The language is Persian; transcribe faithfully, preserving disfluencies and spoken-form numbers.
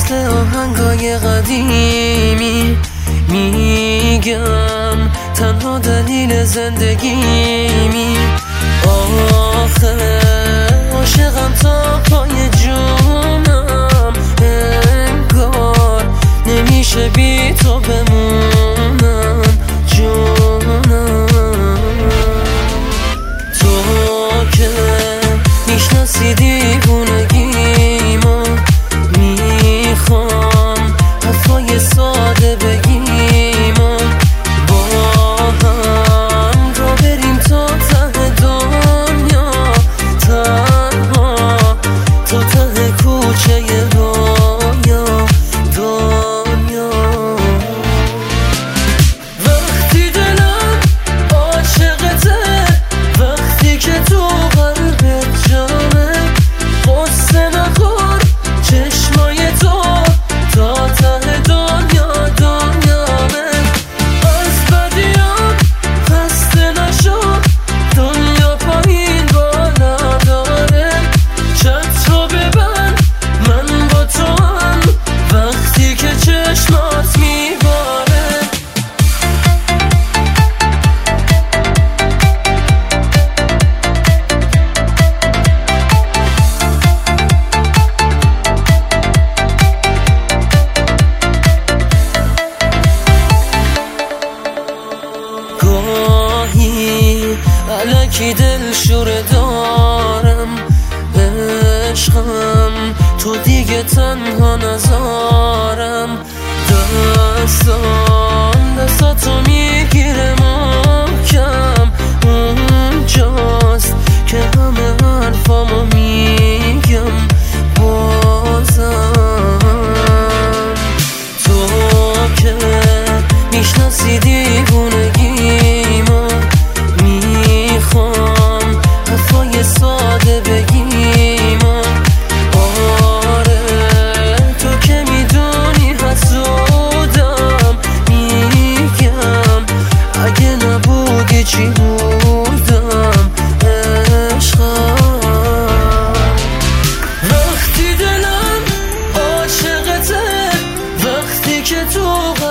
مثل آهنگای قدیمی میگم تنها دلیل زندگیمی. آخه عاشقم تا پای جونم، انگار نمیشه بی تو بمونم جونم. تو که میشناسی دیوونگیمو، میخوام حرفای ساده بگیم و با هم را بریم تا ته دنیا، تنها تا ته کوچه رویا دنیا. وقتی دلم عاشقته، وقتی که تو قلبت جامه، قصه نخور چشمای تو تا ته دنیا دنیامه. از بدیام خسته نشو، دنیا پایین بالا داره. چترو ببند من با تو هم، وقتی که چشمات میباره. گاهی الکی دل شوره دارم، عشقم تو دیگه تنها نذارم. دستان دستاتو میگیره محکم، اونجاست که همه حرفامو میگم بازم. تو که میشناسی دیوونگیمو، میخوام حرفای ساده بگیم و آره تو که میدونی حسودم، میگم اگه نبودی چی بودم عشقم. وقتی دلم عاشقته، وقتی که تو